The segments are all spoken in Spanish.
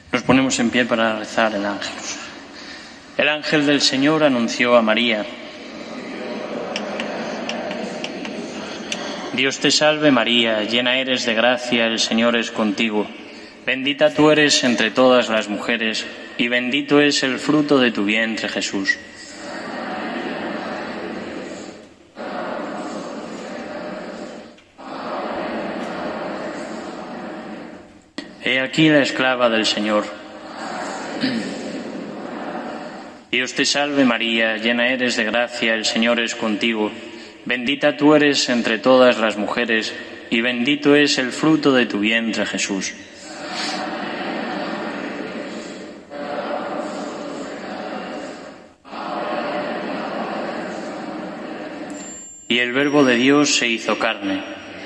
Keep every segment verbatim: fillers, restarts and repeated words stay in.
Nos ponemos en pie para rezar el Ángelus. El ángel del Señor anunció a María: Dios te salve María, llena eres de gracia, el Señor es contigo. Bendita tú eres entre todas las mujeres, y bendito es el fruto de tu vientre, Jesús. He aquí la esclava del Señor. Dios te salve María, llena eres de gracia, el Señor es contigo. Bendita tú eres entre todas las mujeres, y bendito es el fruto de tu vientre, Jesús. Y el Verbo de Dios se hizo carne.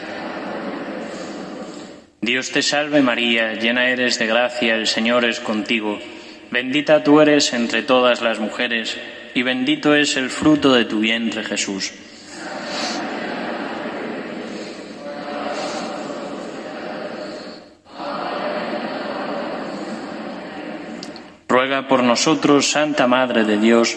Dios te salve María, llena eres de gracia, el Señor es contigo. Bendita tú eres entre todas las mujeres, y bendito es el fruto de tu vientre, Jesús. Ruega por nosotros, Santa Madre de Dios,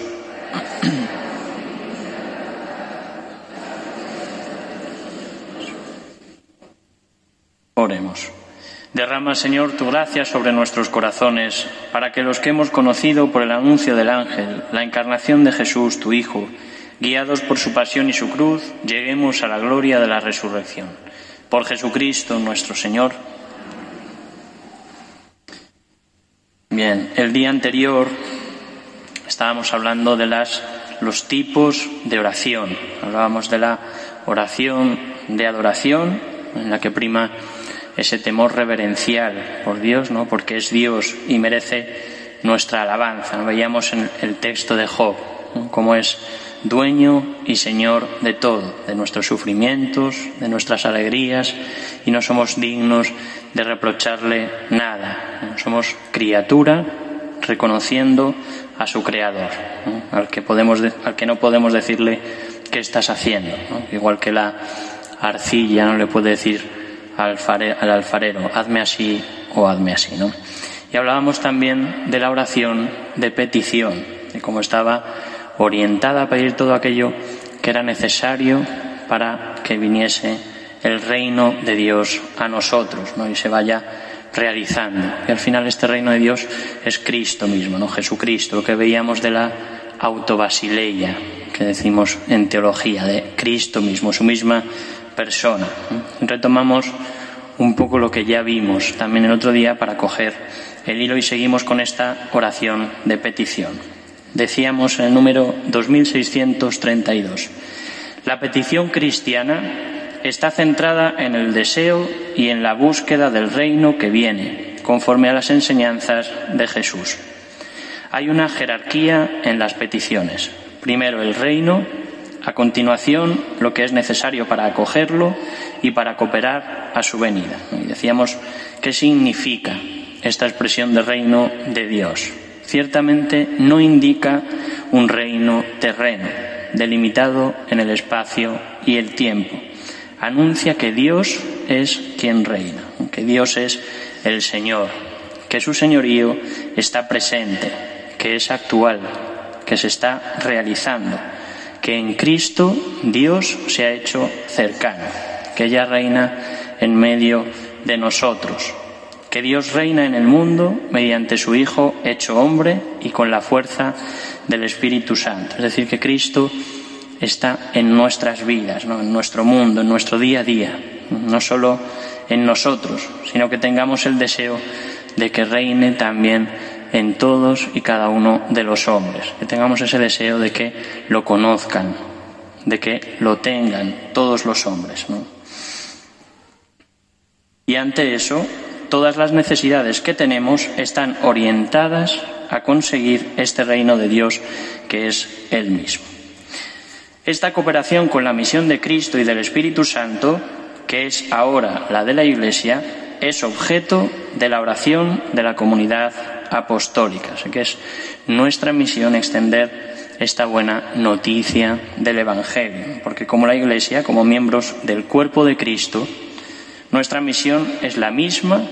oremos. Derrama, Señor, tu gracia sobre nuestros corazones, para que los que hemos conocido por el anuncio del ángel la encarnación de Jesús, tu Hijo, guiados por su pasión y su cruz, lleguemos a la gloria de la resurrección. Por Jesucristo nuestro Señor. Bien, el día anterior estábamos hablando de las, los tipos de oración. Hablábamos de la oración de adoración, en la que prima ese temor reverencial por Dios, ¿no? Porque es Dios y merece nuestra alabanza. Veíamos en el texto de Job, ¿no? Cómo es dueño y señor de todo, de nuestros sufrimientos, de nuestras alegrías, y no somos dignos de reprocharle nada. ¿No? Somos criatura reconociendo a su Creador, ¿no? Al que podemos, al que no podemos decirle qué estás haciendo, ¿no? Igual que la arcilla no le puede decir al alfarero, hazme así o hazme así, ¿no? Y hablábamos también de la oración de petición, de cómo estaba orientada a pedir todo aquello que era necesario para que viniese el reino de Dios a nosotros, ¿no? Y se vaya realizando. Y al final este reino de Dios es Cristo mismo, ¿no? Jesucristo, lo que veíamos de la autobasileia, que decimos en teología, de Cristo mismo, su misma persona. Retomamos un poco lo que ya vimos también el otro día para coger el hilo y seguimos con esta oración de petición. Decíamos en el número dos mil seiscientos treinta y dos, la petición cristiana está centrada en el deseo y en la búsqueda del reino que viene, conforme a las enseñanzas de Jesús. Hay una jerarquía en las peticiones. Primero el reino, a continuación lo que es necesario para acogerlo y para cooperar a su venida. Y decíamos, ¿qué significa esta expresión de reino de Dios? Ciertamente no indica un reino terreno, delimitado en el espacio y el tiempo. Anuncia que Dios es quien reina, que Dios es el Señor, que su señorío está presente, que es actual, que se está realizando, que en Cristo Dios se ha hecho cercano, que ya reina en medio de nosotros, que Dios reina en el mundo mediante su Hijo hecho hombre y con la fuerza del Espíritu Santo. Es decir, que Cristo está en nuestras vidas, ¿no? En nuestro mundo, en nuestro día a día, no solo en nosotros, sino que tengamos el deseo de que reine también en todos y cada uno de los hombres, que tengamos ese deseo de que lo conozcan, de que lo tengan todos los hombres, ¿no? Y ante eso, todas las necesidades que tenemos están orientadas a conseguir este reino de Dios que es Él mismo. Esta cooperación con la misión de Cristo y del Espíritu Santo, que es ahora la de la Iglesia, es objeto de la oración de la comunidad apostólica. Así que es nuestra misión extender esta buena noticia del Evangelio, porque como la Iglesia, como miembros del cuerpo de Cristo, nuestra misión es la misma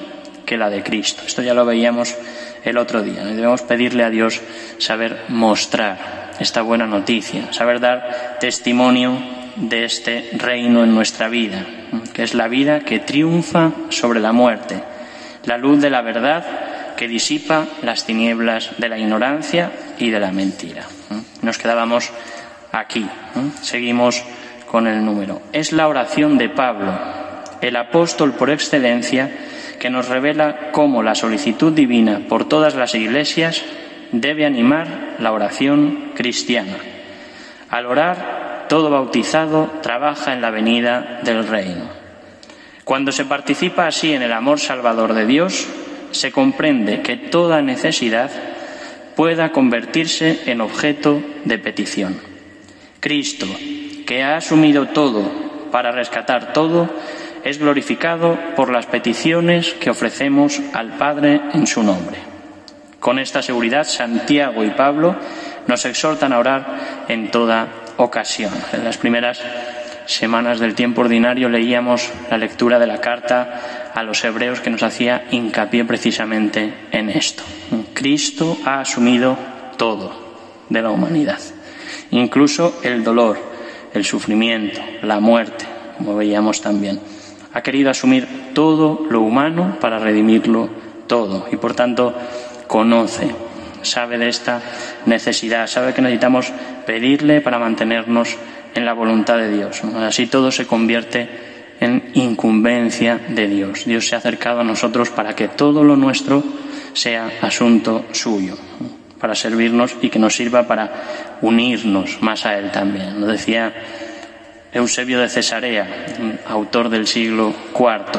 que la de Cristo. Esto ya lo veíamos el otro día. Debemos pedirle a Dios saber mostrar esta buena noticia, saber dar testimonio de este reino en nuestra vida, que es la vida que triunfa sobre la muerte, la luz de la verdad que disipa las tinieblas de la ignorancia y de la mentira. Nos quedábamos aquí. Seguimos con el número. Es la oración de Pablo, el apóstol por excelencia, que nos revela cómo la solicitud divina por todas las iglesias debe animar la oración cristiana. Al orar, todo bautizado trabaja en la venida del reino. Cuando se participa así en el amor salvador de Dios, se comprende que toda necesidad pueda convertirse en objeto de petición. Cristo, que ha asumido todo para rescatar todo, es glorificado por las peticiones que ofrecemos al Padre en su nombre. Con esta seguridad, Santiago y Pablo nos exhortan a orar en toda ocasión. En las primeras semanas del tiempo ordinario leíamos la lectura de la carta a los hebreos que nos hacía hincapié precisamente en esto. Cristo ha asumido todo de la humanidad, incluso el dolor, el sufrimiento, la muerte, como veíamos también. Ha querido asumir todo lo humano para redimirlo todo y, por tanto, conoce, sabe de esta necesidad, sabe que necesitamos pedirle para mantenernos en la voluntad de Dios. Así todo se convierte en incumbencia de Dios. Dios se ha acercado a nosotros para que todo lo nuestro sea asunto suyo, para servirnos y que nos sirva para unirnos más a Él también. Lo decía Eusebio de Cesarea, autor del siglo cuarto.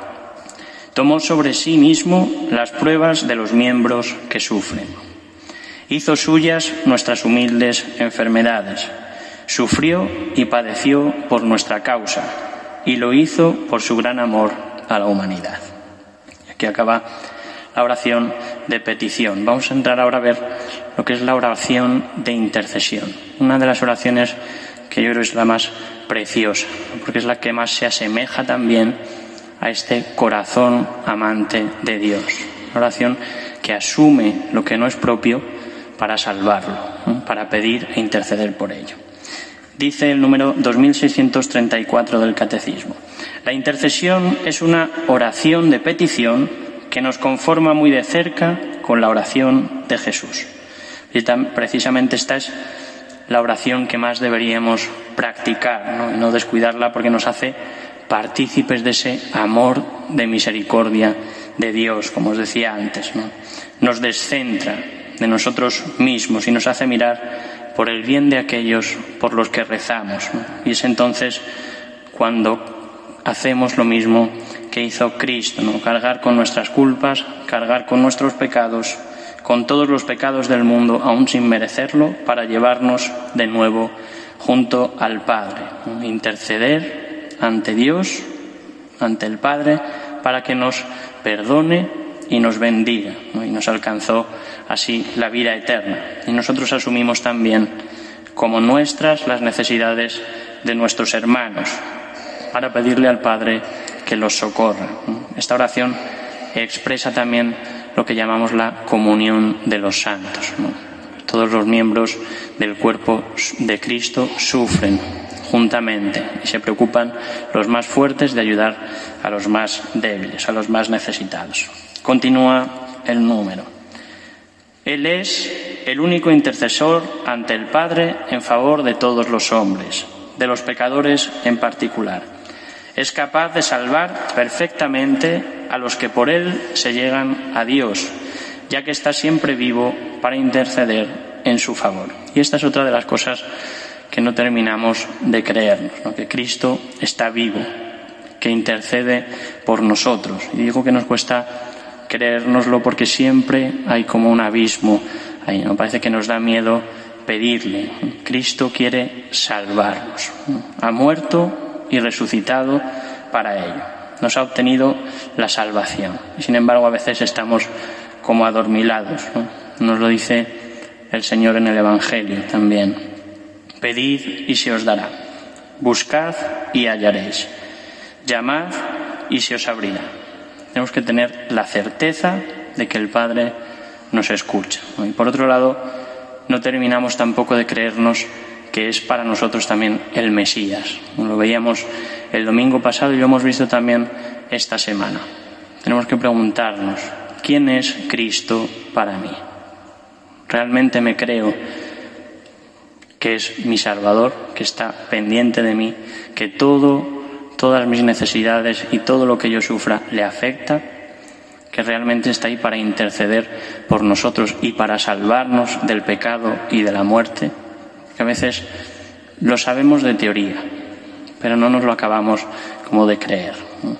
Tomó sobre sí mismo las pruebas de los miembros que sufren. Hizo suyas nuestras humildes enfermedades. Sufrió y padeció por nuestra causa y lo hizo por su gran amor a la humanidad. Aquí acaba la oración de petición. Vamos a entrar ahora a ver lo que es la oración de intercesión. Una de las oraciones que yo creo es la más preciosa, porque es la que más se asemeja también a este corazón amante de Dios. Una oración que asume lo que no es propio para salvarlo, ¿no? Para pedir e interceder por ello. Dice el número dos mil seiscientos treinta y cuatro del Catecismo: la intercesión es una oración de petición que nos conforma muy de cerca con la oración de Jesús. Y tan, precisamente esta es la oración que más deberíamos practicar, ¿no? Y no descuidarla, porque nos hace partícipes de ese amor de misericordia de Dios, como os decía antes, ¿no? Nos descentra de nosotros mismos y nos hace mirar por el bien de aquellos por los que rezamos, ¿no? Y es entonces cuando hacemos lo mismo que hizo Cristo, ¿no? Cargar con nuestras culpas, cargar con nuestros pecados, con todos los pecados del mundo, aún sin merecerlo, para llevarnos de nuevo junto al Padre, ¿no? Interceder ante Dios, ante el Padre, para que nos perdone y nos bendiga, ¿no? Y nos alcanzó así la vida eterna. Y nosotros asumimos también como nuestras las necesidades de nuestros hermanos, para pedirle al Padre que los socorra, ¿no? Esta oración expresa también lo que llamamos la comunión de los santos, ¿no? Todos los miembros del cuerpo de Cristo sufren juntamente y se preocupan los más fuertes de ayudar a los más débiles, a los más necesitados. Continúa el número. Él es el único intercesor ante el Padre en favor de todos los hombres, de los pecadores en particular. Es capaz de salvar perfectamente a los que por él se llegan a Dios, ya que está siempre vivo para interceder en su favor. Y esta es otra de las cosas que no terminamos de creernos, ¿no? Que Cristo está vivo, que intercede por nosotros. Y digo que nos cuesta creérnoslo porque siempre hay como un abismo ahí, ¿no? Parece que nos da miedo pedirle. Cristo quiere salvarnos, ¿no? Ha muerto y resucitado para ello. Nos ha obtenido la salvación. Y sin embargo, a veces estamos como adormilados, ¿no? Nos lo dice el Señor en el Evangelio también. Pedid y se os dará. Buscad y hallaréis. Llamad y se os abrirá. Tenemos que tener la certeza de que el Padre nos escucha, ¿no? Y por otro lado, no terminamos tampoco de creernos que es para nosotros también el Mesías. Lo veíamos el domingo pasado y lo hemos visto también esta semana. Tenemos que preguntarnos, ¿quién es Cristo para mí? ¿Realmente me creo que es mi Salvador, que está pendiente de mí, que todo, todas mis necesidades y todo lo que yo sufra le afecta, que realmente está ahí para interceder por nosotros y para salvarnos del pecado y de la muerte? Que a veces lo sabemos de teoría, pero no nos lo acabamos como de creer.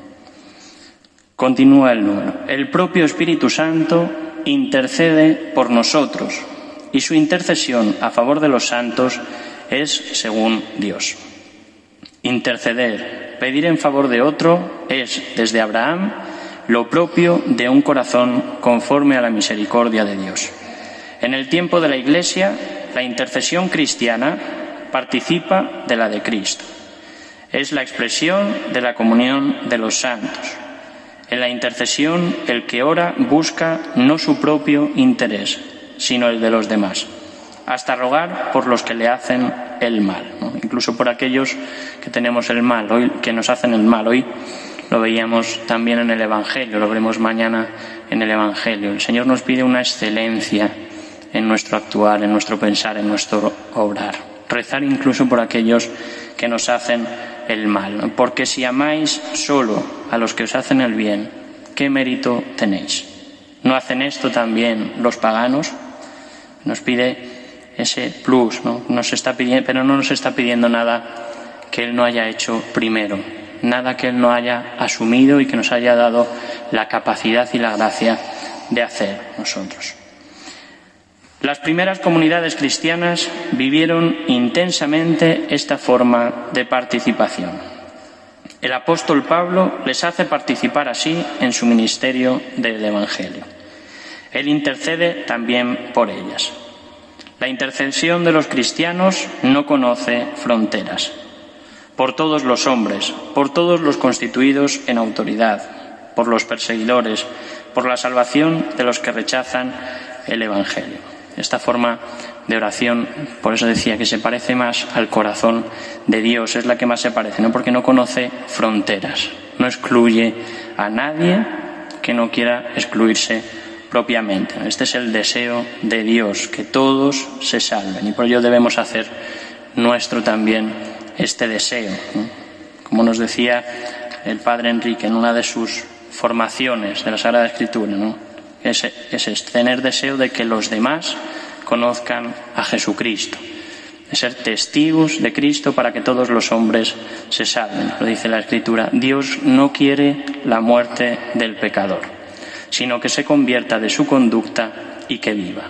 Continúa el número. El propio Espíritu Santo intercede por nosotros y su intercesión a favor de los santos es según Dios. Interceder, pedir en favor de otro, es desde Abraham lo propio de un corazón conforme a la misericordia de Dios. En el tiempo de la Iglesia, la intercesión cristiana participa de la de Cristo. Es la expresión de la comunión de los santos. En la intercesión, el que ora busca no su propio interés, sino el de los demás, hasta rogar por los que le hacen el mal, ¿no? Incluso por aquellos que tenemos el mal, hoy, que nos hacen el mal. Hoy lo veíamos también en el Evangelio, lo veremos mañana en el Evangelio. El Señor nos pide una excelencia en nuestro actuar, en nuestro pensar, en nuestro obrar. Rezar incluso por aquellos que nos hacen el mal. Porque si amáis solo a los que os hacen el bien, ¿qué mérito tenéis? ¿No hacen esto también los paganos? Nos pide ese plus, ¿no? Nos está pidiendo, pero no nos está pidiendo nada que Él no haya hecho primero, nada que Él no haya asumido y que nos haya dado la capacidad y la gracia de hacer nosotros. Las primeras comunidades cristianas vivieron intensamente esta forma de participación. El apóstol Pablo les hace participar así en su ministerio del Evangelio. Él intercede también por ellas. La intercesión de los cristianos no conoce fronteras. Por todos los hombres, por todos los constituidos en autoridad, por los perseguidores, por la salvación de los que rechazan el Evangelio. Esta forma de oración, por eso decía que se parece más al corazón de Dios, es la que más se parece, no porque no conoce fronteras, no excluye a nadie que no quiera excluirse propiamente. Este es el deseo de Dios, que todos se salven, y por ello debemos hacer nuestro también este deseo, ¿no? Como nos decía el Padre Enrique en una de sus formaciones de la Sagrada Escritura, ¿no? Es, es, es tener deseo de que los demás conozcan a Jesucristo, de ser testigos de Cristo para que todos los hombres se salven. Lo dice la Escritura, Dios no quiere la muerte del pecador, sino que se convierta de su conducta y que viva.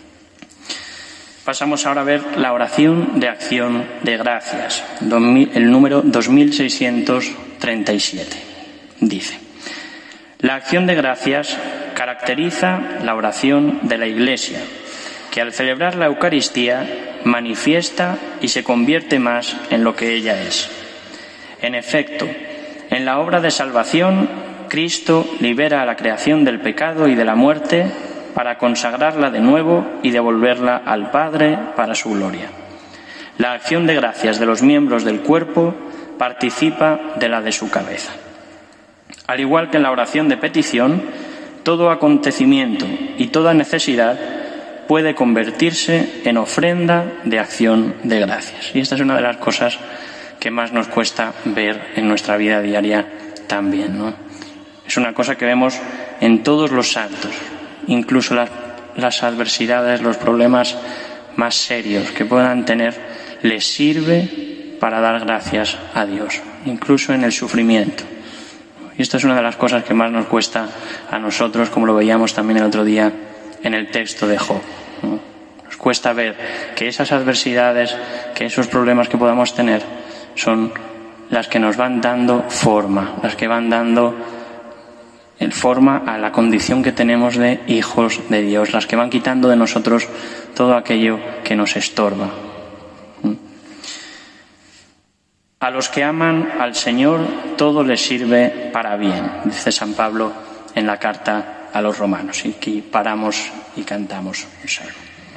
Pasamos ahora a ver la oración de acción de gracias, el número dos mil seiscientos treinta y siete. Dice: la acción de gracias caracteriza la oración de la Iglesia, que al celebrar la Eucaristía manifiesta y se convierte más en lo que ella es. En efecto, en la obra de salvación, Cristo libera a la creación del pecado y de la muerte para consagrarla de nuevo y devolverla al Padre para su gloria. La acción de gracias de los miembros del cuerpo participa de la de su cabeza. Al igual que en la oración de petición, todo acontecimiento y toda necesidad puede convertirse en ofrenda de acción de gracias. Y esta es una de las cosas que más nos cuesta ver en nuestra vida diaria también, ¿no? Es una cosa que vemos en todos los santos, incluso las, las adversidades, los problemas más serios que puedan tener, les sirve para dar gracias a Dios, incluso en el sufrimiento. Y esto es una de las cosas que más nos cuesta a nosotros, como lo veíamos también el otro día en el texto de Job, ¿no? Nos cuesta ver que esas adversidades, que esos problemas que podamos tener, son las que nos van dando forma, las que van dando en forma a la condición que tenemos de hijos de Dios, las que van quitando de nosotros todo aquello que nos estorba. A los que aman al Señor todo les sirve para bien, dice San Pablo en la carta a los romanos. Y aquí paramos y cantamos un salmo.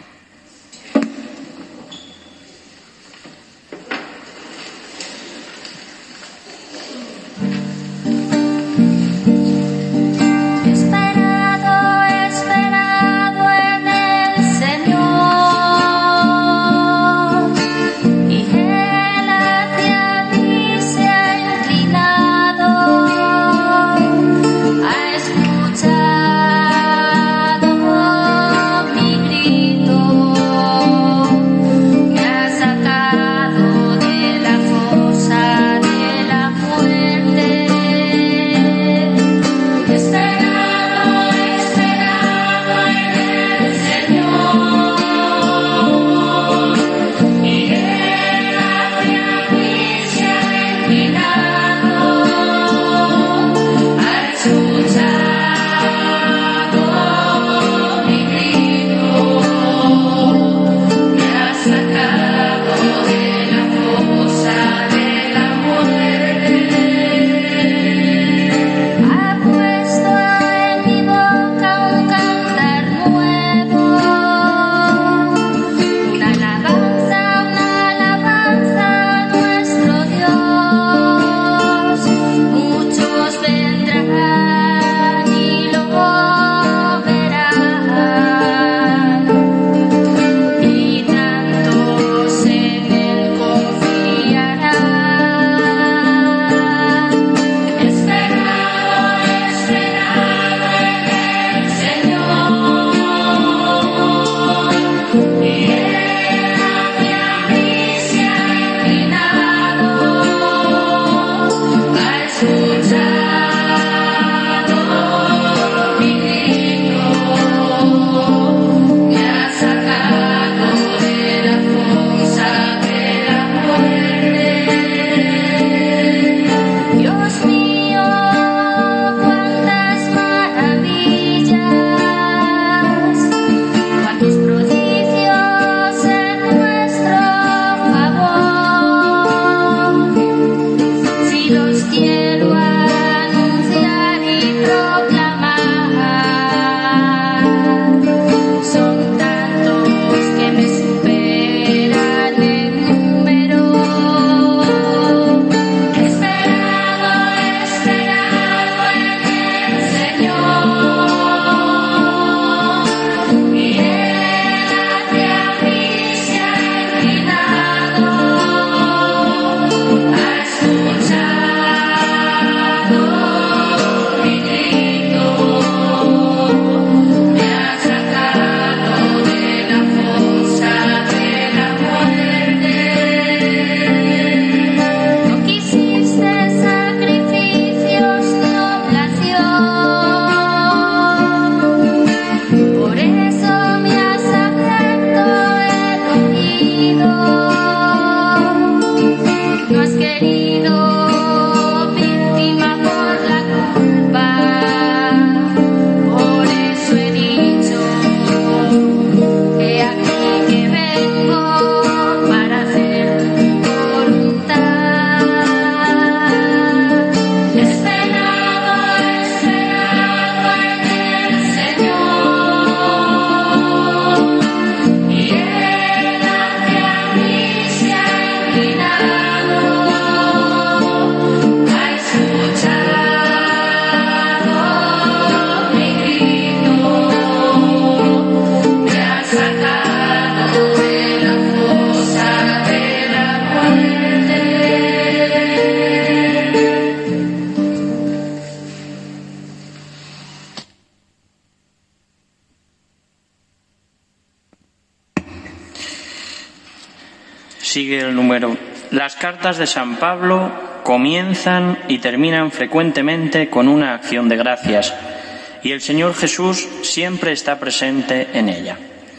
Sigue el número. Las cartas de San Pablo comienzan y terminan frecuentemente con una acción de gracias, y el Señor Jesús siempre está presente en ella.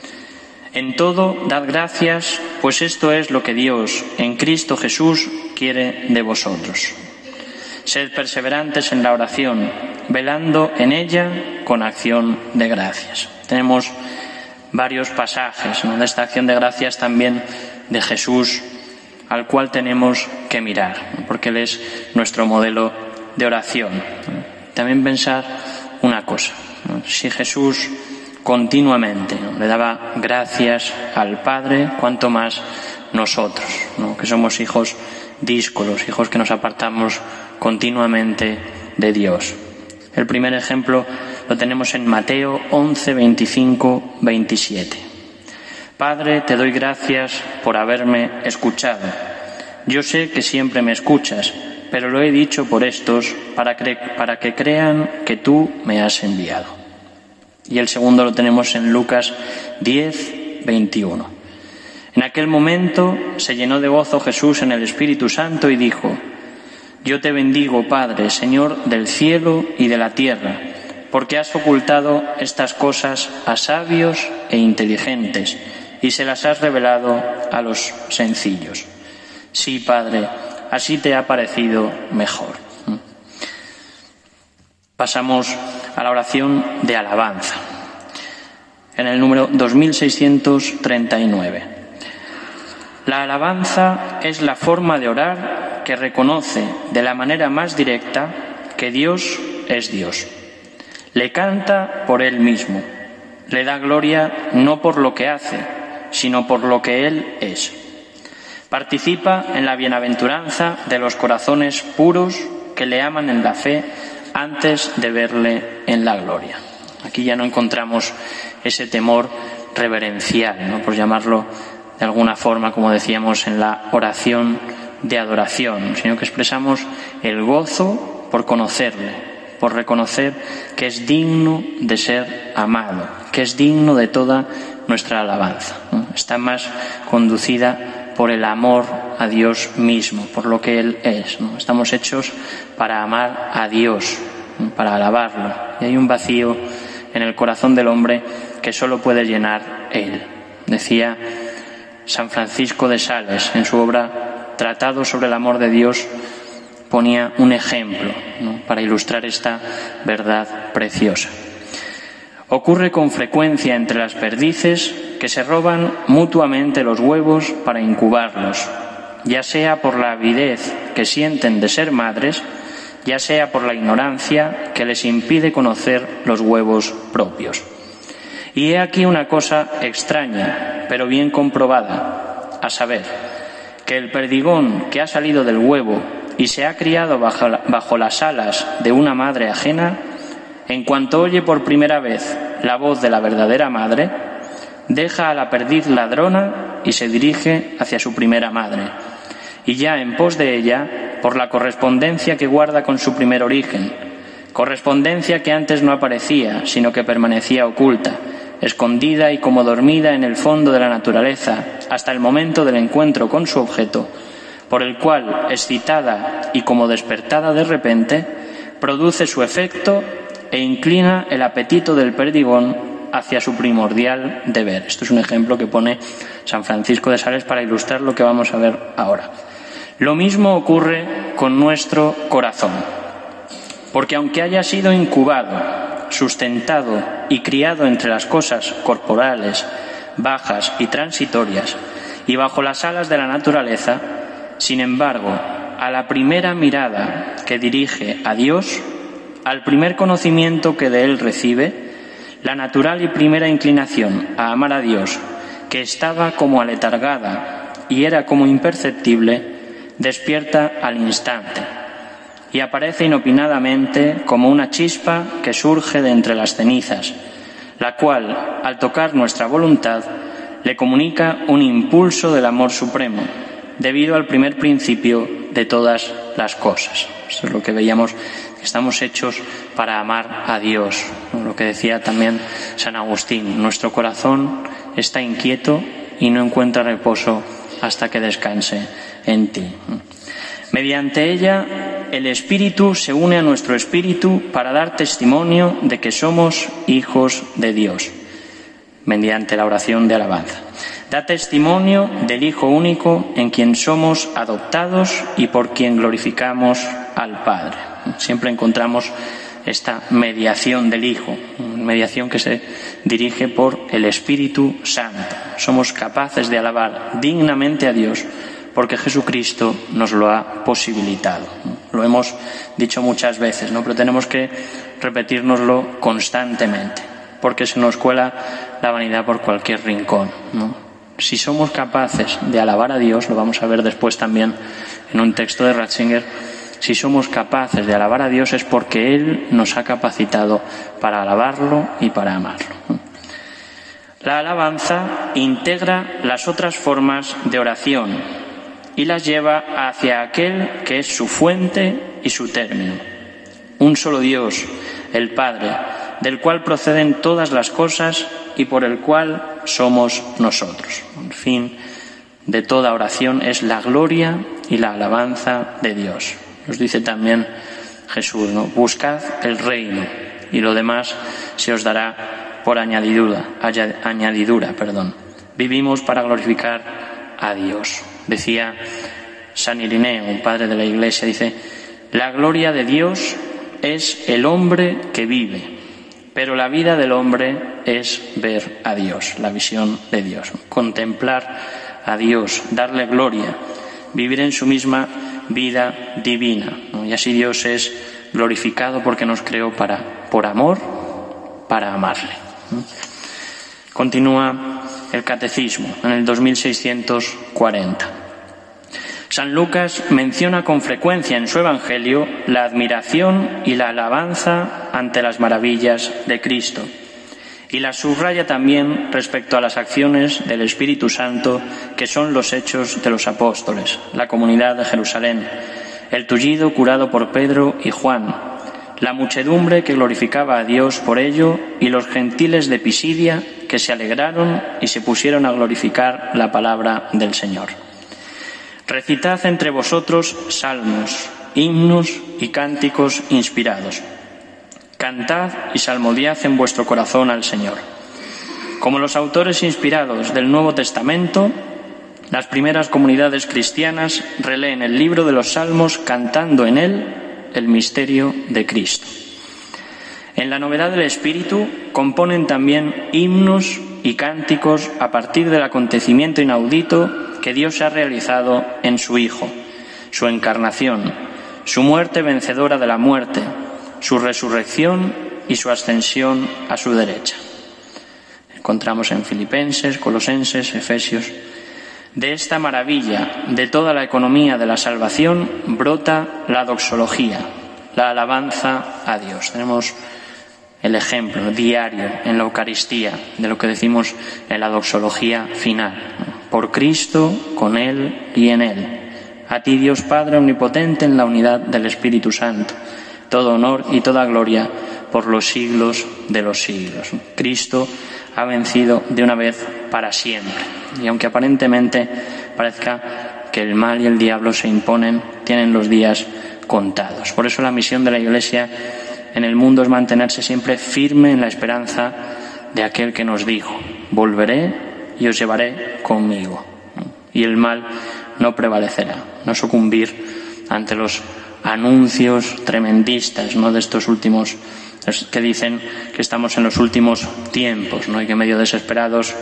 En todo, dad gracias, pues esto es lo que Dios, en Cristo Jesús, quiere de vosotros. Sed perseverantes en la oración, velando en ella con acción de gracias. Tenemos varios pasajes, ¿no?, de esta acción de gracias también de Jesús al cual tenemos que mirar, porque Él es nuestro modelo de oración. También pensar una cosa, ¿no? Si Jesús continuamente, ¿no?, le daba gracias al Padre, cuanto más nosotros, ¿no?, que somos hijos díscolos, hijos que nos apartamos continuamente de Dios. El primer ejemplo lo tenemos en Mateo once, veinticinco, veintisiete. Padre, te doy gracias por haberme escuchado. Yo sé que siempre me escuchas, pero lo he dicho por estos para que, para que crean que tú me has enviado. Y el segundo lo tenemos en Lucas diez, veintiuno. En aquel momento se llenó de gozo Jesús en el Espíritu Santo y dijo: Yo te bendigo, Padre, Señor del cielo y de la tierra, porque has ocultado estas cosas a sabios e inteligentes y se las has revelado a los sencillos. Sí, Padre, así te ha parecido mejor. Pasamos a la oración de alabanza, en el número dos mil seiscientos treinta y nueve. La alabanza es la forma de orar que reconoce de la manera más directa que Dios es Dios. Le canta por Él mismo, le da gloria no por lo que hace, sino por lo que Él es. Participa en la bienaventuranza de los corazones puros que le aman en la fe antes de verle en la gloria. Aquí ya no encontramos ese temor reverencial, ¿no?, por llamarlo de alguna forma, como decíamos, en la oración de adoración, sino que expresamos el gozo por conocerle, por reconocer que es digno de ser amado, que es digno de toda nuestra alabanza, ¿no? Está más conducida por el amor a Dios mismo, por lo que Él es, ¿no? Estamos hechos para amar a Dios, ¿no?, para alabarlo. Y hay un vacío en el corazón del hombre que solo puede llenar Él. Decía San Francisco de Sales en su obra Tratado sobre el amor de Dios, ponía un ejemplo, ¿no?, para ilustrar esta verdad preciosa. Ocurre con frecuencia entre las perdices que se roban mutuamente los huevos para incubarlos, ya sea por la avidez que sienten de ser madres, ya sea por la ignorancia que les impide conocer los huevos propios. Y he aquí una cosa extraña, pero bien comprobada, a saber, que el perdigón que ha salido del huevo y se ha criado bajo, la, bajo las alas de una madre ajena, en cuanto oye por primera vez la voz de la verdadera madre, deja a la perdiz ladrona y se dirige hacia su primera madre, y ya en pos de ella, por la correspondencia que guarda con su primer origen, correspondencia que antes no aparecía, sino que permanecía oculta, escondida y como dormida en el fondo de la naturaleza, hasta el momento del encuentro con su objeto, por el cual, excitada y como despertada de repente, produce su efecto e inclina el apetito del perdigón hacia su primordial deber. Esto es un ejemplo que pone San Francisco de Sales para ilustrar lo que vamos a ver ahora. Lo mismo ocurre con nuestro corazón, porque aunque haya sido incubado, sustentado y criado entre las cosas corporales, bajas y transitorias, y bajo las alas de la naturaleza, sin embargo, a la primera mirada que dirige a Dios, al primer conocimiento que de Él recibe, la natural y primera inclinación a amar a Dios, que estaba como aletargada y era como imperceptible, despierta al instante y aparece inopinadamente como una chispa que surge de entre las cenizas, la cual, al tocar nuestra voluntad, le comunica un impulso del amor supremo, debido al primer principio de todas las cosas. Esto es lo que veíamos, que estamos hechos para amar a Dios, ¿no? Lo que decía también San Agustín: nuestro corazón está inquieto y no encuentra reposo hasta que descanse en ti. Mediante ella, el Espíritu se une a nuestro espíritu para dar testimonio de que somos hijos de Dios, mediante la oración de alabanza. Da testimonio del Hijo único en quien somos adoptados y por quien glorificamos al Padre. Siempre encontramos esta mediación del Hijo, mediación que se dirige por el Espíritu Santo. Somos capaces de alabar dignamente a Dios porque Jesucristo nos lo ha posibilitado. Lo hemos dicho muchas veces, ¿no? Pero tenemos que repetírnoslo constantemente, porque se nos cuela la vanidad por cualquier rincón, ¿no? Si somos capaces de alabar a Dios, lo vamos a ver después también en un texto de Ratzinger, si somos capaces de alabar a Dios es porque Él nos ha capacitado para alabarlo y para amarlo. La alabanza integra las otras formas de oración y las lleva hacia aquel que es su fuente y su término. Un solo Dios, el Padre, del cual proceden todas las cosas y por el cual somos nosotros. El fin de toda oración es la gloria y la alabanza de Dios. Nos dice también Jesús, ¿no? Buscad el reino y lo demás se os dará por añadidura, añadidura, perdón. Vivimos para glorificar a Dios. Decía San Irineo, un padre de la Iglesia, dice: la gloria de Dios es el hombre que vive, pero la vida del hombre es ver a Dios, la visión de Dios, contemplar a Dios, darle gloria, vivir en su misma vida divina, ¿no? Y así Dios es glorificado porque nos creó para, por amor, para amarle, ¿no? Continúa el Catecismo en el dos mil seiscientos cuarenta. San Lucas menciona con frecuencia en su Evangelio la admiración y la alabanza ante las maravillas de Cristo, y la subraya también respecto a las acciones del Espíritu Santo, que son los hechos de los apóstoles, la comunidad de Jerusalén, el tullido curado por Pedro y Juan, la muchedumbre que glorificaba a Dios por ello y los gentiles de Pisidia que se alegraron y se pusieron a glorificar la palabra del Señor. Recitad entre vosotros salmos, himnos y cánticos inspirados. Cantad y salmodiad en vuestro corazón al Señor. Como los autores inspirados del Nuevo Testamento, las primeras comunidades cristianas releen el libro de los Salmos cantando en él el misterio de Cristo. En la novedad del Espíritu componen también himnos y cánticos a partir del acontecimiento inaudito que Dios ha realizado en su Hijo, su encarnación, su muerte vencedora de la muerte, su resurrección y su ascensión a su derecha. Encontramos en Filipenses, Colosenses, Efesios. De esta maravilla, de toda la economía de la salvación, brota la doxología, la alabanza a Dios. Tenemos el ejemplo diario en la Eucaristía de lo que decimos en la doxología final. Por Cristo, con Él y en Él. A ti, Dios Padre omnipotente, en la unidad del Espíritu Santo, todo honor y toda gloria por los siglos de los siglos. Cristo ha vencido de una vez para siempre. Y aunque aparentemente parezca que el mal y el diablo se imponen, tienen los días contados. Por eso la misión de la Iglesia en el mundo es mantenerse siempre firme en la esperanza de aquel que nos dijo: volveré y os llevaré conmigo. Y el mal no prevalecerá, no sucumbir ante los anuncios tremendistas, ¿no?, de estos últimos, que dicen que estamos en los últimos tiempos, ¿no?, y que medio desesperados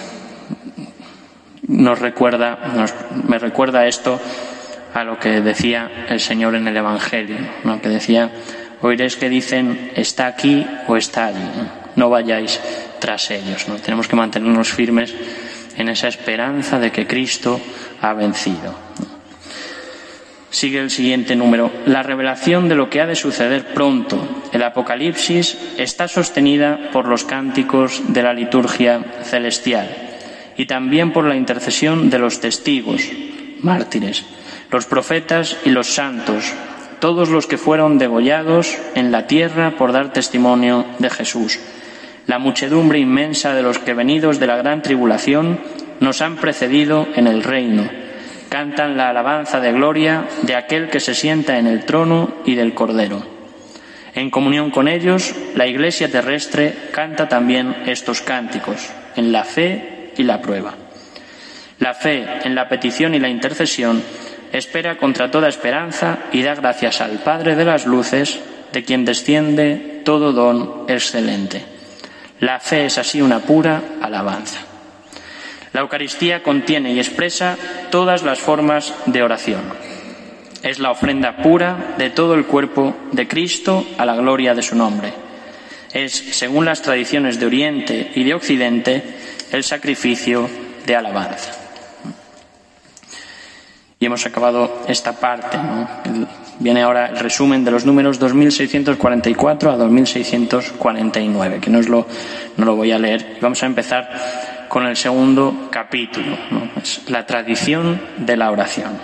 nos recuerda, nos, me recuerda esto a lo que decía el Señor en el Evangelio, ¿no?, que decía: oiréis que dicen está aquí o está allí, ¿no? No vayáis tras ellos, ¿no? Tenemos que mantenernos firmes en esa esperanza de que Cristo ha vencido. Sigue el siguiente número. La revelación de lo que ha de suceder pronto, el Apocalipsis, está sostenida por los cánticos de la liturgia celestial y también por la intercesión de los testigos, mártires, los profetas y los santos, todos los que fueron degollados en la tierra por dar testimonio de Jesús. La muchedumbre inmensa de los que, venidos de la gran tribulación, nos han precedido en el reino. Cantan la alabanza de gloria de aquel que se sienta en el trono y del Cordero. En comunión con ellos, la Iglesia terrestre canta también estos cánticos, en la fe y la prueba. La fe en la petición y la intercesión espera contra toda esperanza y da gracias al Padre de las luces, de quien desciende todo don excelente. La fe es así una pura alabanza. La Eucaristía contiene y expresa todas las formas de oración. Es la ofrenda pura de todo el cuerpo de Cristo a la gloria de su nombre. Es, según las tradiciones de Oriente y de Occidente, el sacrificio de alabanza. Y hemos acabado esta parte, ¿no? El, viene ahora el resumen de los números dos mil seiscientos cuarenta y cuatro a dos mil seiscientos cuarenta y nueve, que no, es lo, no lo voy a leer. Y vamos a empezar con el segundo capítulo, ¿no? Es la tradición de la oración.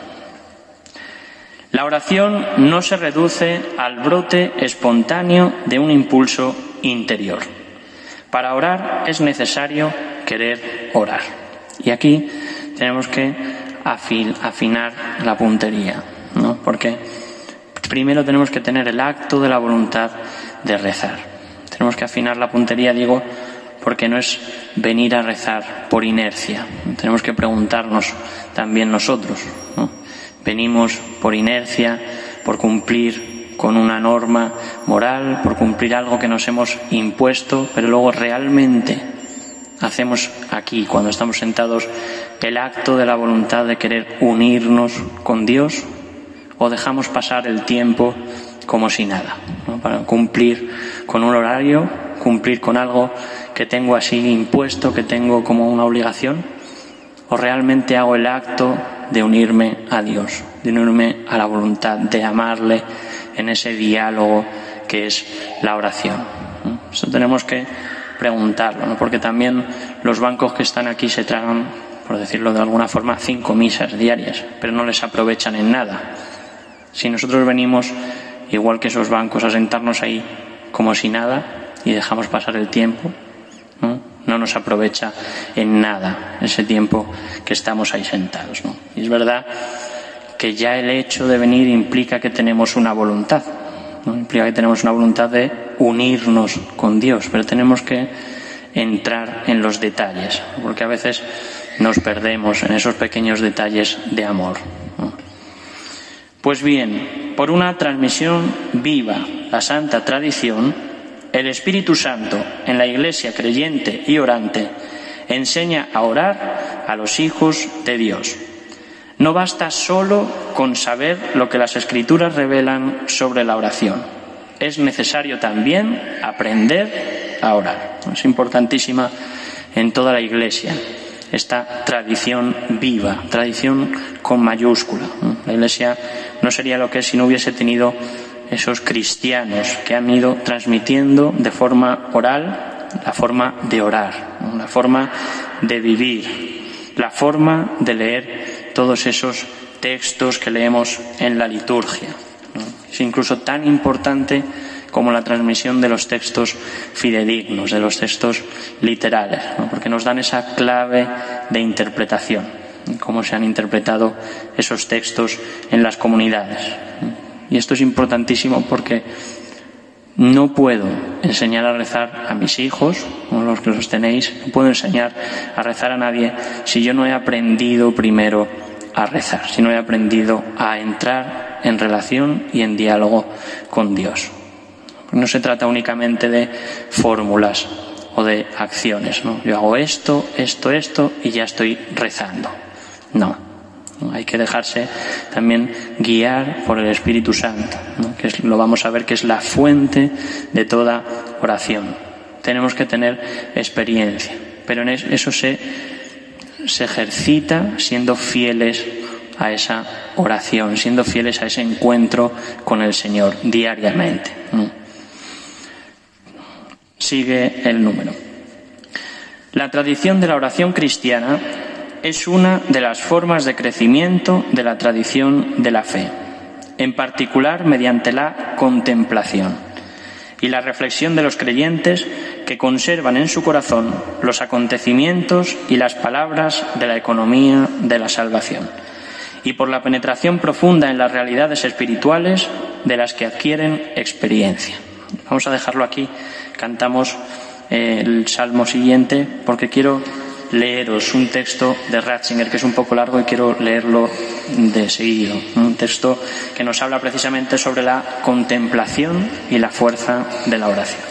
La oración no se reduce al brote espontáneo de un impulso interior. Para orar es necesario querer orar. Y aquí tenemos que afil, afinar la puntería, ¿no? Porque primero tenemos que tener el acto de la voluntad de rezar. Tenemos que afinar la puntería, digo, porque no es venir a rezar por inercia. Tenemos que preguntarnos también nosotros, ¿no? Venimos por inercia, por cumplir con una norma moral, por cumplir algo que nos hemos impuesto, pero luego realmente hacemos aquí, cuando estamos sentados, el acto de la voluntad de querer unirnos con Dios, o dejamos pasar el tiempo como si nada, ¿no? Para cumplir con un horario, cumplir con algo que tengo así impuesto, que tengo como una obligación, o realmente hago el acto de unirme a Dios, de unirme a la voluntad, de amarle en ese diálogo que es la oración, ¿no? Eso tenemos que preguntarlo, ¿no? Porque también los bancos que están aquí se tragan, por decirlo de alguna forma, cinco misas diarias, pero no les aprovechan en nada. Si nosotros venimos, igual que esos bancos, a sentarnos ahí como si nada y dejamos pasar el tiempo, ¿no? No nos aprovecha en nada ese tiempo que estamos ahí sentados, ¿no? Y es verdad que ya el hecho de venir implica que tenemos una voluntad, ¿no? Implica que tenemos una voluntad de unirnos con Dios, pero tenemos que entrar en los detalles, porque a veces nos perdemos en esos pequeños detalles de amor, ¿no? Pues bien, por una transmisión viva, la santa tradición, el Espíritu Santo, en la Iglesia creyente y orante, enseña a orar a los hijos de Dios. No basta solo con saber lo que las Escrituras revelan sobre la oración. Es necesario también aprender a orar. Es importantísima en toda la Iglesia esta tradición viva, tradición con mayúscula. La Iglesia no sería lo que es si no hubiese tenido esos cristianos que han ido transmitiendo de forma oral la forma de orar, la forma de vivir, la forma de leer todos esos textos que leemos en la liturgia, ¿no? Es incluso tan importante como la transmisión de los textos fidedignos, de los textos literales, ¿no? Porque nos dan esa clave de interpretación, cómo se han interpretado esos textos en las comunidades. Y esto es importantísimo porque no puedo enseñar a rezar a mis hijos, o los que los tenéis, no puedo enseñar a rezar a nadie si yo no he aprendido primero a rezar, si no he aprendido a entrar en relación y en diálogo con Dios. No se trata únicamente de fórmulas o de acciones, ¿no? Yo hago esto, esto, esto y ya estoy rezando. No. Hay que dejarse también guiar por el Espíritu Santo, ¿no? Que es, lo vamos a ver que es la fuente de toda oración. Tenemos que tener experiencia, pero en eso se, se ejercita siendo fieles a esa oración, siendo fieles a ese encuentro con el Señor diariamente, ¿no? Sigue el número. La tradición de la oración cristiana es una de las formas de crecimiento de la tradición de la fe, en particular mediante la contemplación y la reflexión de los creyentes que conservan en su corazón los acontecimientos y las palabras de la economía de la salvación, y por la penetración profunda en las realidades espirituales de las que adquieren experiencia. Vamos a dejarlo aquí, cantamos eh, el salmo siguiente, porque quiero leeros un texto de Ratzinger que es un poco largo y quiero leerlo de seguido. Un texto que nos habla precisamente sobre la contemplación y la fuerza de la oración.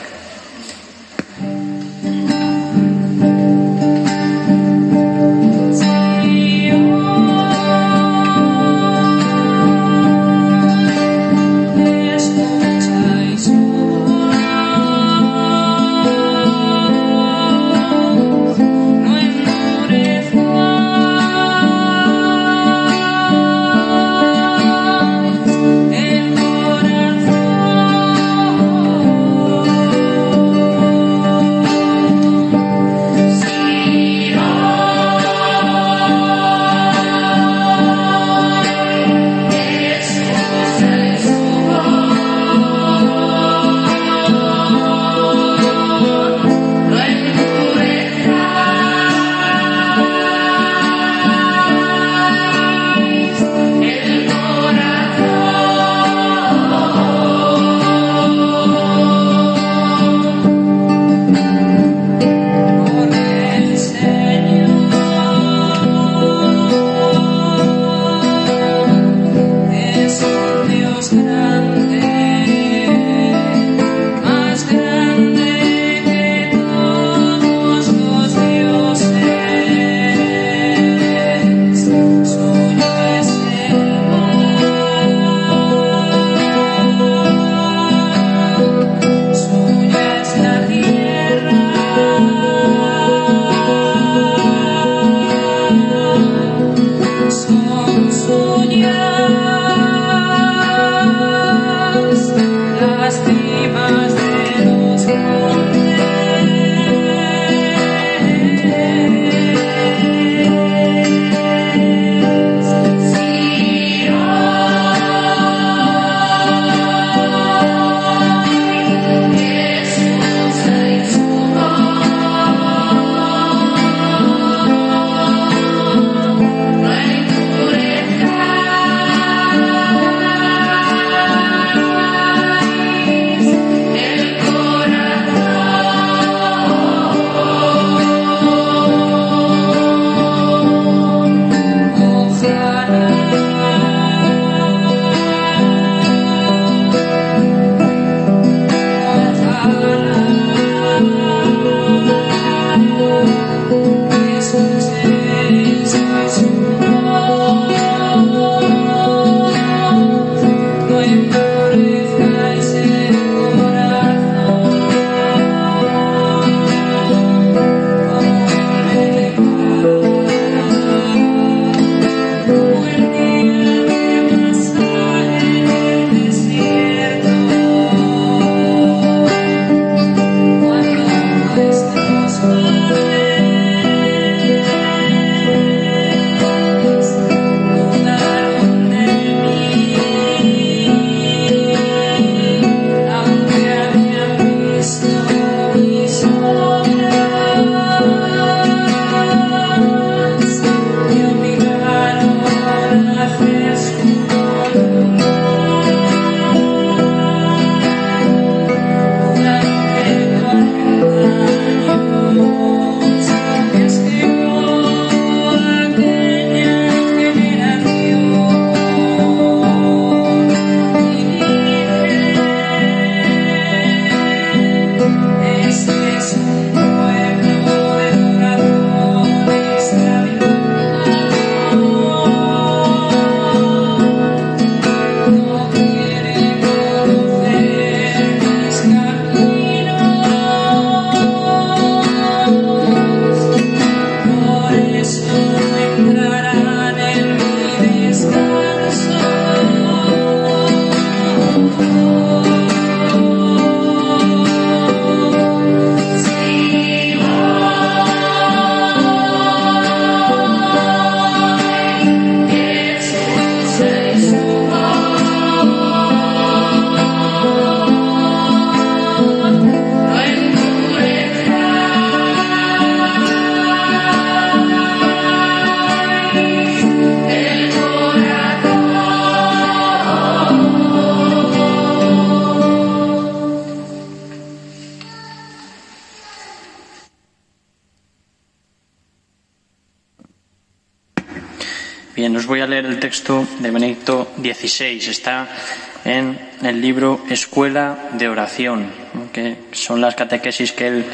Bien, os voy a leer el texto de Benedicto dieciséis. Está en el libro Escuela de Oración, que son las catequesis que él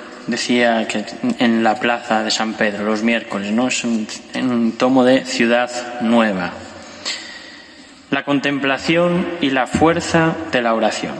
decía que en la plaza de San Pedro los miércoles, ¿no? Es un, un tomo de Ciudad Nueva. La contemplación y la fuerza de la oración.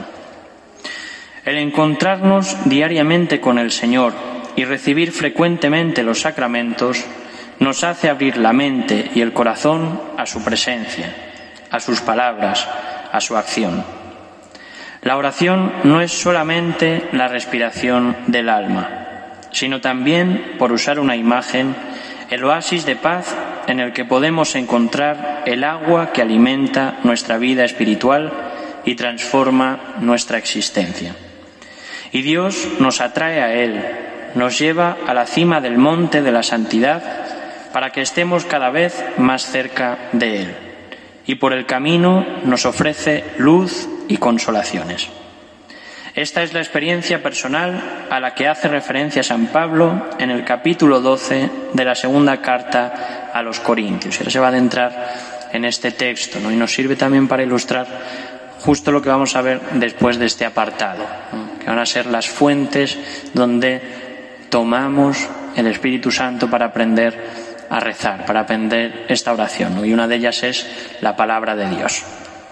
El encontrarnos diariamente con el Señor y recibir frecuentemente los sacramentos nos hace abrir la mente y el corazón a su presencia, a sus palabras, a su acción. La oración no es solamente la respiración del alma, sino también, por usar una imagen, el oasis de paz en el que podemos encontrar el agua que alimenta nuestra vida espiritual y transforma nuestra existencia. Y Dios nos atrae a Él, nos lleva a la cima del monte de la santidad para que estemos cada vez más cerca de Él. Y por el camino nos ofrece luz y consolaciones. Esta es la experiencia personal a la que hace referencia San Pablo en el capítulo doce de la segunda carta a los Corintios. Y ahora se va a adentrar en este texto, ¿no? Y nos sirve también para ilustrar justo lo que vamos a ver después de este apartado, ¿no? Que van a ser las fuentes donde tomamos el Espíritu Santo para aprender a rezar, para aprender esta oración, ¿no? Y una de ellas es la palabra de Dios.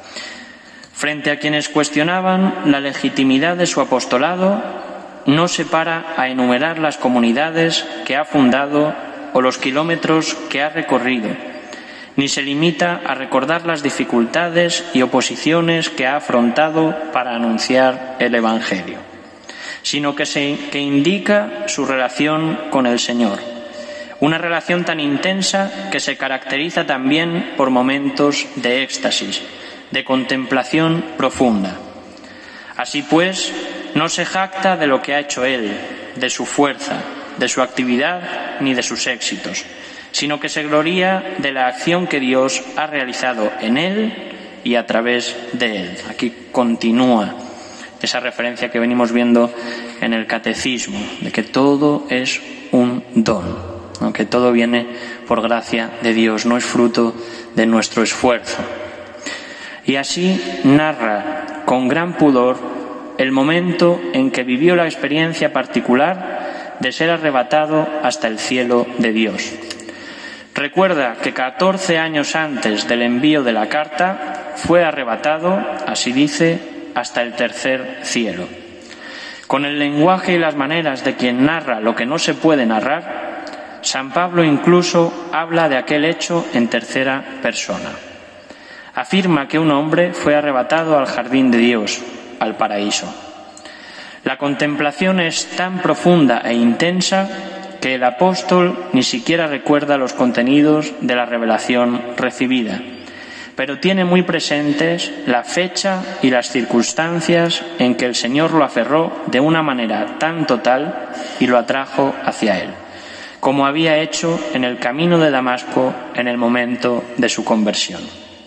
Frente a quienes cuestionaban la legitimidad de su apostolado, no se para a enumerar las comunidades que ha fundado o los kilómetros que ha recorrido, ni se limita a recordar las dificultades y oposiciones que ha afrontado para anunciar el Evangelio, sino que, se, que indica su relación con el Señor. Una relación tan intensa que se caracteriza también por momentos de éxtasis, de contemplación profunda. Así pues, no se jacta de lo que ha hecho Él, de su fuerza, de su actividad ni de sus éxitos, sino que se gloría de la acción que Dios ha realizado en Él y a través de Él. Aquí continúa esa referencia que venimos viendo en el Catecismo, de que todo es un don. Aunque todo viene por gracia de Dios, no es fruto de nuestro esfuerzo. Y así narra con gran pudor el momento en que vivió la experiencia particular de ser arrebatado hasta el cielo de Dios. Recuerda que catorce años antes del envío de la carta fue arrebatado, así dice, hasta el tercer cielo. Con el lenguaje y las maneras de quien narra lo que no se puede narrar, San Pablo incluso habla de aquel hecho en tercera persona. Afirma que un hombre fue arrebatado al jardín de Dios, al paraíso. La contemplación es tan profunda e intensa que el apóstol ni siquiera recuerda los contenidos de la revelación recibida, pero tiene muy presentes la fecha y las circunstancias en que el Señor lo aferró de una manera tan total y lo atrajo hacia Él, como había hecho en el camino de Damasco en el momento de su conversión.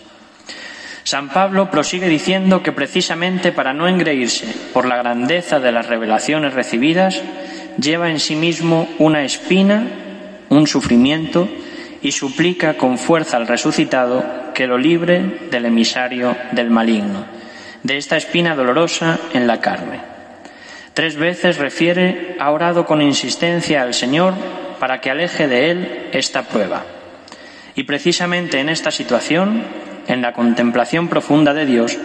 San Pablo prosigue diciendo que precisamente para no engreírse por la grandeza de las revelaciones recibidas, lleva en sí mismo una espina, un sufrimiento, y suplica con fuerza al resucitado que lo libre del emisario del maligno, de esta espina dolorosa en la carne. Tres veces refiere, ha orado con insistencia al Señor para que aleje de él esta prueba. Y precisamente en esta situación, en la contemplación profunda de Dios,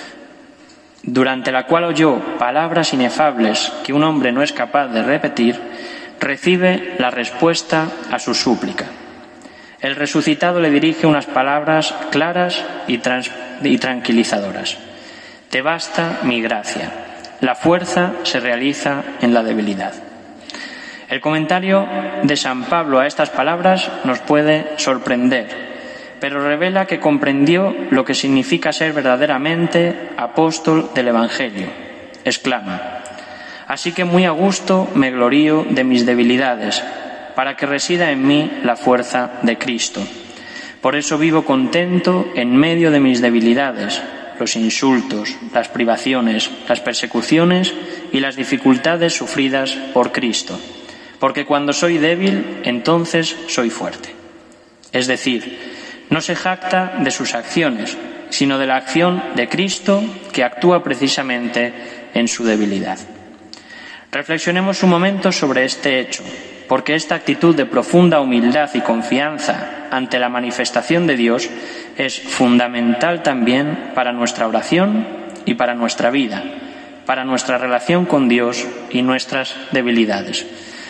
durante la cual oyó palabras inefables que un hombre no es capaz de repetir, recibe la respuesta a su súplica. El resucitado le dirige unas palabras claras y, trans- y tranquilizadoras. Te basta mi gracia. La fuerza se realiza en la debilidad. El comentario de San Pablo a estas palabras nos puede sorprender, pero revela que comprendió lo que significa ser verdaderamente apóstol del Evangelio. Exclama: así que muy a gusto me glorío de mis debilidades, para que resida en mí la fuerza de Cristo. Por eso vivo contento en medio de mis debilidades, los insultos, las privaciones, las persecuciones y las dificultades sufridas por Cristo. Porque cuando soy débil, entonces soy fuerte. Es decir, no se jacta de sus acciones, sino de la acción de Cristo que actúa precisamente en su debilidad. Reflexionemos un momento sobre este hecho, porque esta actitud de profunda humildad y confianza ante la manifestación de Dios es fundamental también para nuestra oración y para nuestra vida, para nuestra relación con Dios y nuestras debilidades.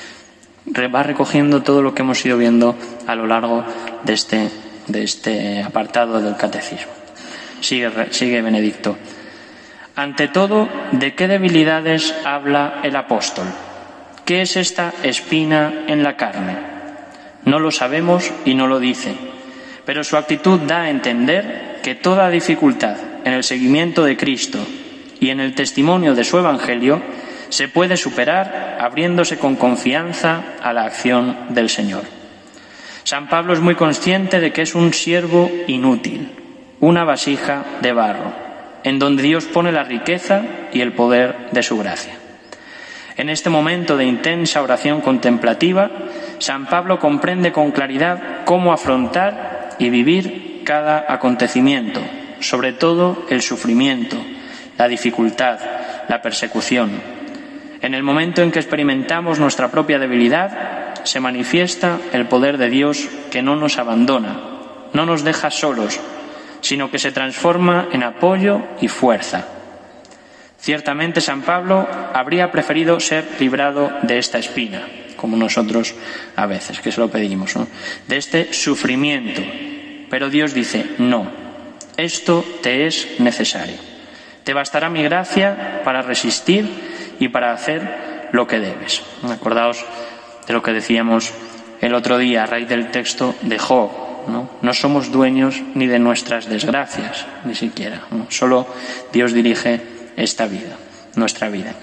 Va recogiendo todo lo que hemos ido viendo a lo largo de este de este apartado del Catecismo. Sigue, sigue Benedicto. Ante todo, ¿de qué debilidades habla el apóstol? ¿Qué es esta espina en la carne? No lo sabemos y no lo dice, pero su actitud da a entender que toda dificultad en el seguimiento de Cristo y en el testimonio de su Evangelio se puede superar abriéndose con confianza a la acción del Señor. San Pablo es muy consciente de que es un siervo inútil, una vasija de barro, en donde Dios pone la riqueza y el poder de su gracia. En este momento de intensa oración contemplativa, San Pablo comprende con claridad cómo afrontar y vivir cada acontecimiento, sobre todo el sufrimiento, la dificultad, la persecución. En el momento en que experimentamos nuestra propia debilidad, se manifiesta el poder de Dios que no nos abandona, no nos deja solos, sino que se transforma en apoyo y fuerza. Ciertamente San Pablo habría preferido ser librado de esta espina, como nosotros a veces, que se lo pedimos, ¿no? De este sufrimiento. Pero Dios dice: no, esto te es necesario. Te bastará mi gracia para resistir y para hacer lo que debes. Acordaos de lo que decíamos el otro día a raíz del texto de Job, ¿no? No somos dueños ni de nuestras desgracias, ni siquiera, ¿no? Solo Dios dirige esta vida, nuestra vida.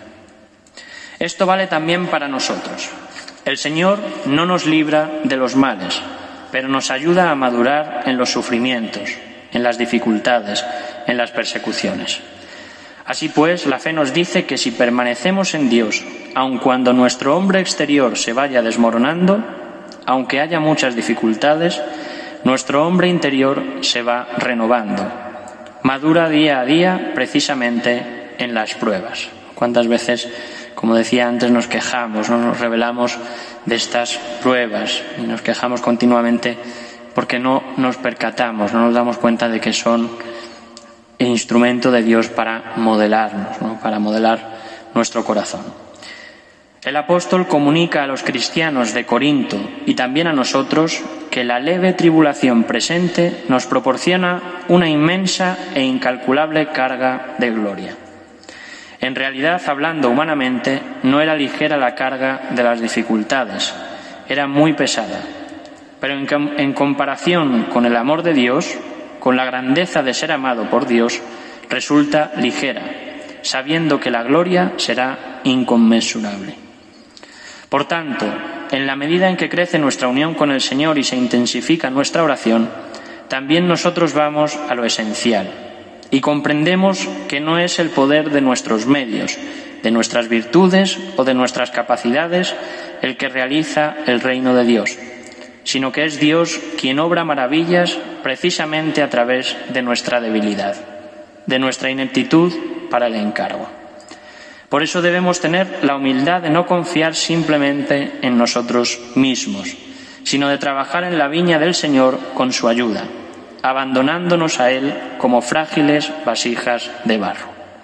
Esto vale también para nosotros. El Señor no nos libra de los males, pero nos ayuda a madurar en los sufrimientos, en las dificultades, en las persecuciones. Así pues, la fe nos dice que si permanecemos en Dios, aun cuando nuestro hombre exterior se vaya desmoronando, aunque haya muchas dificultades, nuestro hombre interior se va renovando. Madura día a día precisamente en las pruebas. Cuántas veces, como decía antes, nos quejamos, no nos rebelamos de estas pruebas y nos quejamos continuamente porque no nos percatamos, no nos damos cuenta de que son el instrumento de Dios para modelarnos, ¿no? Para modelar nuestro corazón. El apóstol comunica a los cristianos de Corinto y también a nosotros que la leve tribulación presente nos proporciona una inmensa e incalculable carga de gloria. En realidad, hablando humanamente, no era ligera la carga de las dificultades, era muy pesada. Pero en, en comparación con el amor de Dios, con la grandeza de ser amado por Dios, resulta ligera, sabiendo que la gloria será inconmensurable. Por tanto, en la medida en que crece nuestra unión con el Señor y se intensifica nuestra oración, también nosotros vamos a lo esencial y comprendemos que no es el poder de nuestros medios, de nuestras virtudes o de nuestras capacidades el que realiza el reino de Dios, sino que es Dios quien obra maravillas precisamente a través de nuestra debilidad, de nuestra ineptitud para el encargo. Por eso debemos tener la humildad de no confiar simplemente en nosotros mismos, sino de trabajar en la viña del Señor con su ayuda, abandonándonos a Él como frágiles vasijas de barro.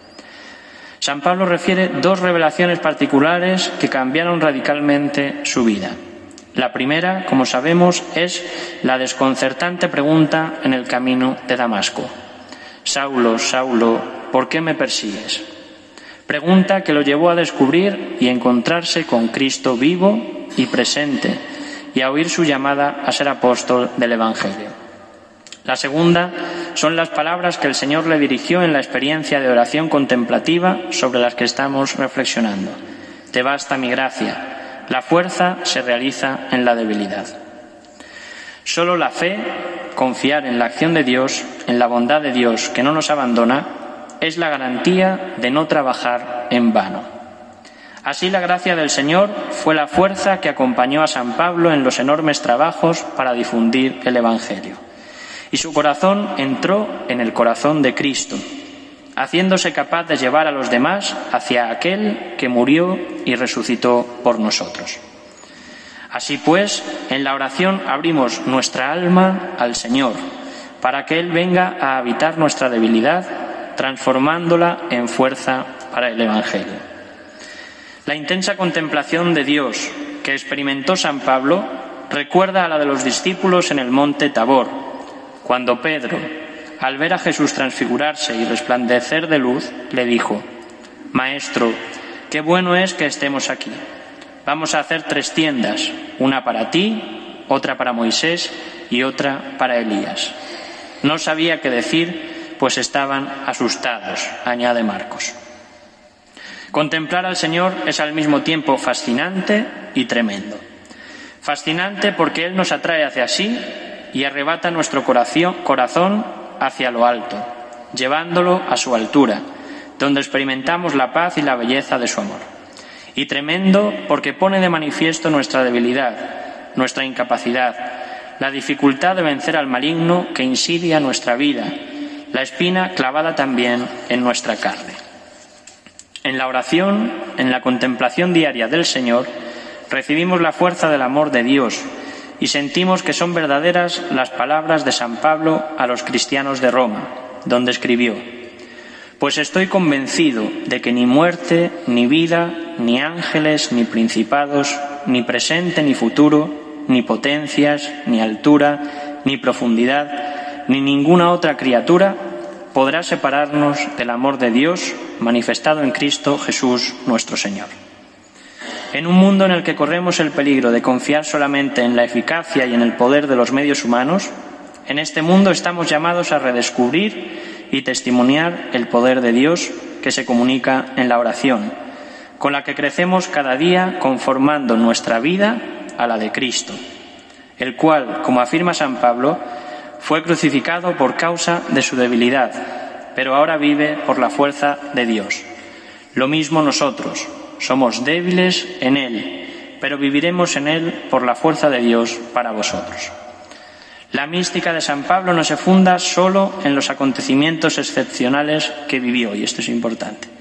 San Pablo refiere dos revelaciones particulares que cambiaron radicalmente su vida. La primera, como sabemos, es la desconcertante pregunta en el camino de Damasco. Saulo, Saulo, ¿por qué me persigues? Pregunta que lo llevó a descubrir y encontrarse con Cristo vivo y presente y a oír su llamada a ser apóstol del Evangelio. La segunda son las palabras que el Señor le dirigió en la experiencia de oración contemplativa sobre las que estamos reflexionando. Te basta mi gracia. La fuerza se realiza en la debilidad. Solo la fe, confiar en la acción de Dios, en la bondad de Dios que no nos abandona, es la garantía de no trabajar en vano. Así la gracia del Señor fue la fuerza que acompañó a San Pablo en los enormes trabajos para difundir el Evangelio. Y su corazón entró en el corazón de Cristo, haciéndose capaz de llevar a los demás hacia aquel que murió y resucitó por nosotros. Así pues, en la oración abrimos nuestra alma al Señor, para que Él venga a habitar nuestra debilidad, transformándola en fuerza para el Evangelio. La intensa contemplación de Dios que experimentó San Pablo recuerda a la de los discípulos en el monte Tabor, cuando Pedro, al ver a Jesús transfigurarse y resplandecer de luz, le dijo: Maestro, qué bueno es que estemos aquí. Vamos a hacer tres tiendas, una para ti, otra para Moisés y otra para Elías. No sabía qué decir, pues estaban asustados, añade Marcos. Contemplar al Señor es al mismo tiempo fascinante y tremendo. Fascinante porque Él nos atrae hacia sí y arrebata nuestro corazón hacia lo alto, llevándolo a su altura, donde experimentamos la paz y la belleza de su amor. Y tremendo porque pone de manifiesto nuestra debilidad, nuestra incapacidad, la dificultad de vencer al maligno que insidia nuestra vida, la espina clavada también en nuestra carne. En la oración, en la contemplación diaria del Señor, recibimos la fuerza del amor de Dios y sentimos que son verdaderas las palabras de San Pablo a los cristianos de Roma, donde escribió: Pues estoy convencido de que ni muerte, ni vida, ni ángeles, ni principados, ni presente, ni futuro, ni potencias, ni altura, ni profundidad, ni ninguna otra criatura podrá separarnos del amor de Dios manifestado en Cristo Jesús nuestro Señor. En un mundo en el que corremos el peligro de confiar solamente en la eficacia y en el poder de los medios humanos, en este mundo estamos llamados a redescubrir y testimoniar el poder de Dios que se comunica en la oración, con la que crecemos cada día conformando nuestra vida a la de Cristo, el cual, como afirma San Pablo, fue crucificado por causa de su debilidad, pero ahora vive por la fuerza de Dios. Lo mismo nosotros. Somos débiles en Él, pero viviremos en Él por la fuerza de Dios para vosotros. La mística de San Pablo no se funda solo en los acontecimientos excepcionales que vivió, y esto es importante,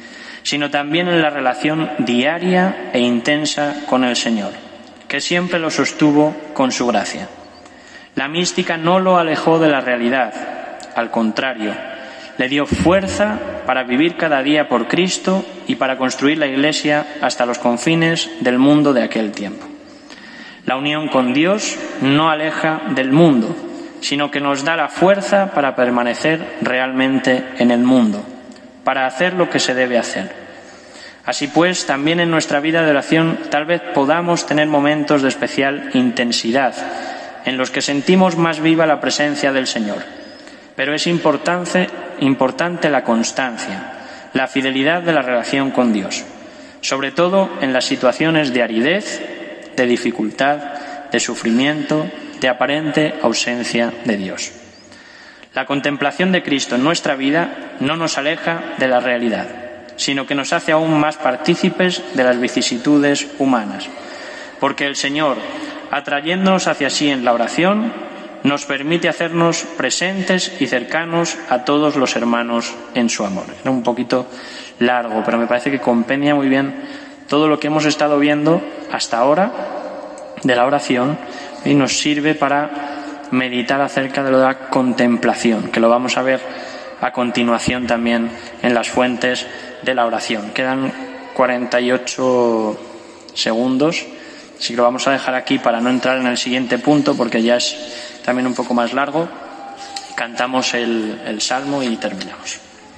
sino también en la relación diaria e intensa con el Señor, que siempre lo sostuvo con su gracia. La mística no lo alejó de la realidad, al contrario, le dio fuerza para vivir cada día por Cristo y para construir la Iglesia hasta los confines del mundo de aquel tiempo. La unión con Dios no aleja del mundo, sino que nos da la fuerza para permanecer realmente en el mundo, para hacer lo que se debe hacer. Así pues, también en nuestra vida de oración tal vez podamos tener momentos de especial intensidad, en los que sentimos más viva la presencia del Señor. Pero es importante, importante la constancia, la fidelidad de la relación con Dios, sobre todo en las situaciones de aridez, de dificultad, de sufrimiento, de aparente ausencia de Dios. La contemplación de Cristo en nuestra vida no nos aleja de la realidad, sino que nos hace aún más partícipes de las vicisitudes humanas, porque el Señor, atrayéndonos hacia sí en la oración, nos permite hacernos presentes y cercanos a todos los hermanos en su amor. Era un poquito largo, pero me parece que compendia muy bien todo lo que hemos estado viendo hasta ahora de la oración y nos sirve para meditar acerca de la contemplación, que lo vamos a ver a continuación también en las fuentes de la oración. Quedan cuarenta y ocho segundos, así que lo vamos a dejar aquí para no entrar en el siguiente punto porque ya es también un poco más largo. Cantamos el, el salmo y terminamos.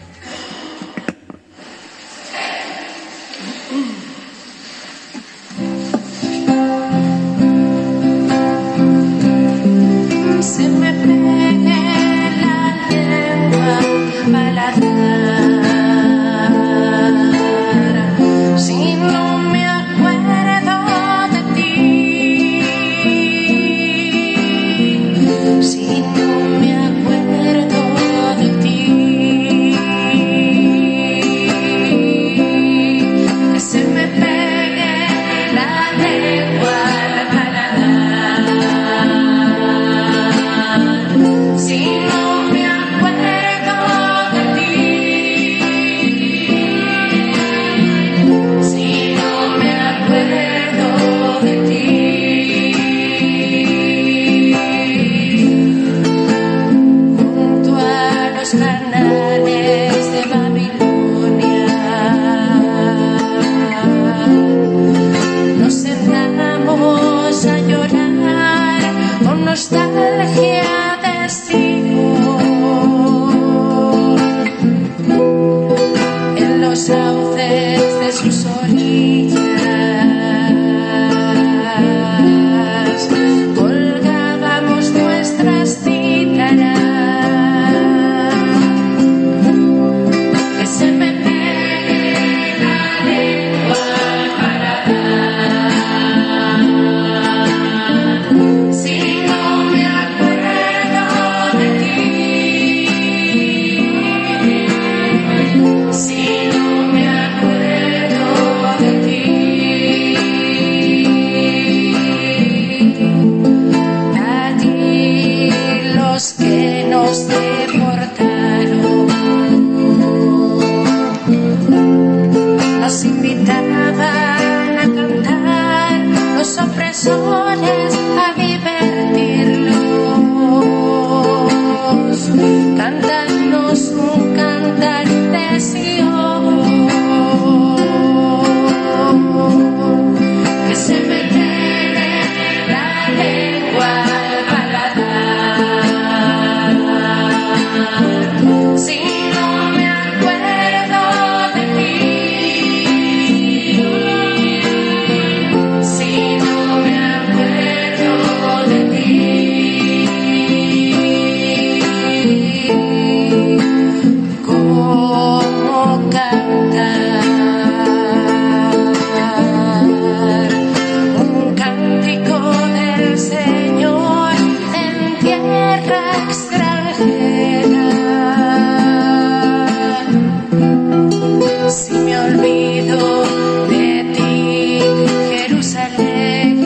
Se me pegue la lengua paladar si no me acuerdo de ti, si no me acuerdo de ti, que se me pegue la lengua al paladar. Si no me acuerdo de ti, si no me acuerdo de ti, junto a los canales de Babilonia, nos sentamos a llorar con nostalgia. En los sauces de sus orillas colgábamos nuestras cítaras, que se me pegue la lengua para dar. Si no me acuerdo de ti, si no me acuerdo de ti, allí los que nos deportaron nos invitaban a cantar, los opresores a divertirlos, cantarnos un cantar de Sion, que se me quede la lengua al paladar. Si no me acuerdo de ti, si no me acuerdo de ti, cómo cantar un cántico del Señor en tierra extranjera. Si me olvido de ti, Jerusalén,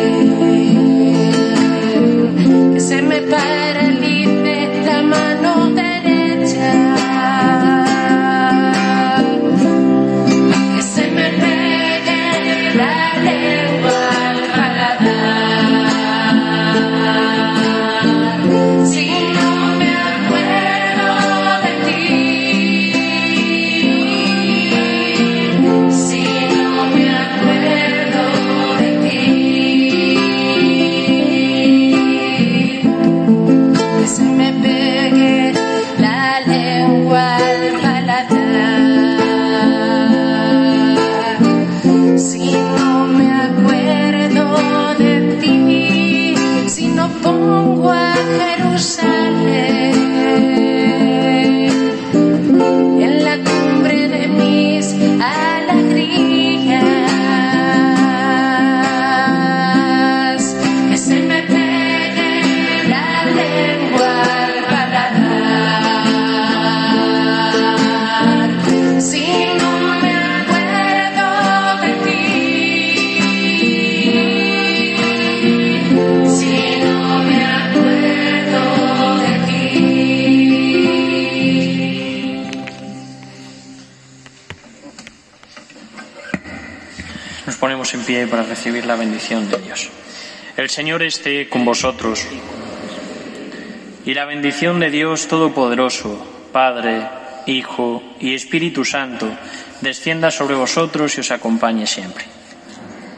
que se me paralice la mano derecha, pongo a Jerusalén en la cumbre de mis alegrías, que se me pegue la lengua al paladar, si no me acuerdo de ti, si no me acuerdo de ti. Nos ponemos en pie para recibir la bendición de Dios. El Señor esté con vosotros. Y la bendición de Dios Todopoderoso, Padre, Hijo y Espíritu Santo, descienda sobre vosotros y os acompañe siempre.